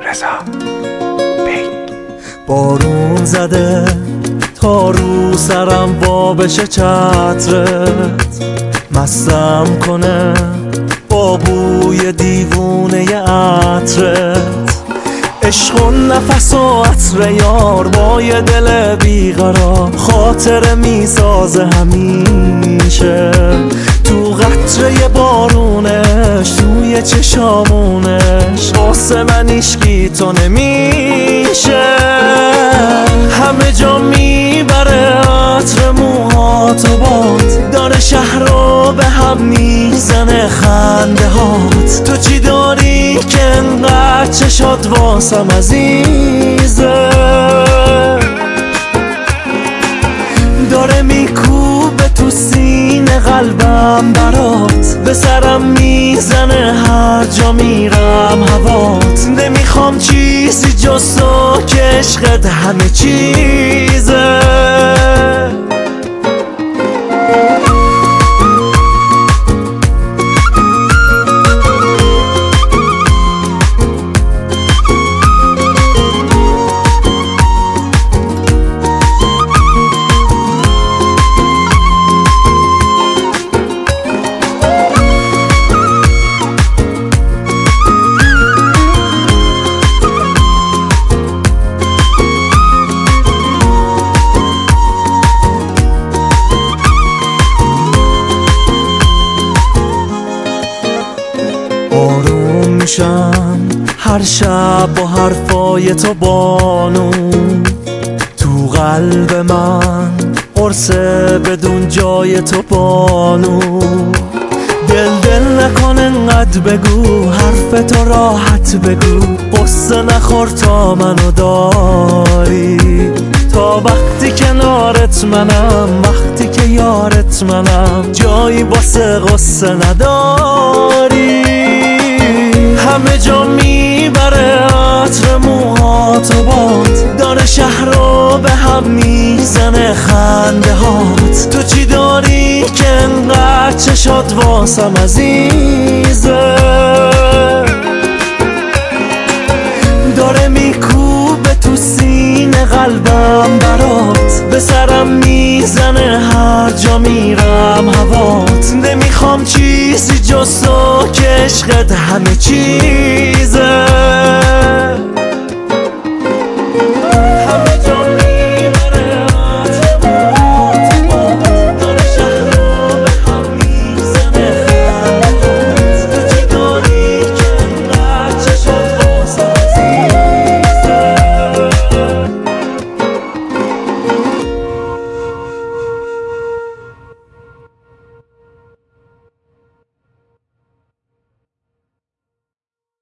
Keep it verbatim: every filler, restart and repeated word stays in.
بارون زده تا رو سرم وا بشه چترت، مستم کنه با بوی دیوونه عطرت. عشق و نفس و عطر یار با یه دل بیقرار، خاطره میسازه همیشه تو قطره بارونش، توی چشامونش. واسه من عشقی تو نمیشه، همه جا میبره عطر موهات و باد، داره شهر رو به هم میزنه خنده هات. تو چی داری که انقدر چشات واسم عزیزه، داره میکوبه تو سینه قلبم برات، به سرم میزنه هر جا میرم هوات. نمیخوام چیزی جز تو که عشقت همه چیزه. آروم میشم هر شب با حرفای تو بانو، تو قلب من قرصه بدون جای تو بانو. دل دل نکن انقدر بگو، حرف تو راحت بگو، قصه نخور تا منو داری. تا وقتی کنارت منم، وقتی که یارت منم، جایی واسه قصه نداری. همه جا میبره عطر موهات و باد، داره شهر رو به هم میزنه خنده هات. تو چی داری که انقدر چشات واسم عزیزه، داره میکوبه تو سینه قلبم برات، به سرم میزنه هر جا میرم هوات. نمیخوام چیزی جز تو که عشقت همه چیزه.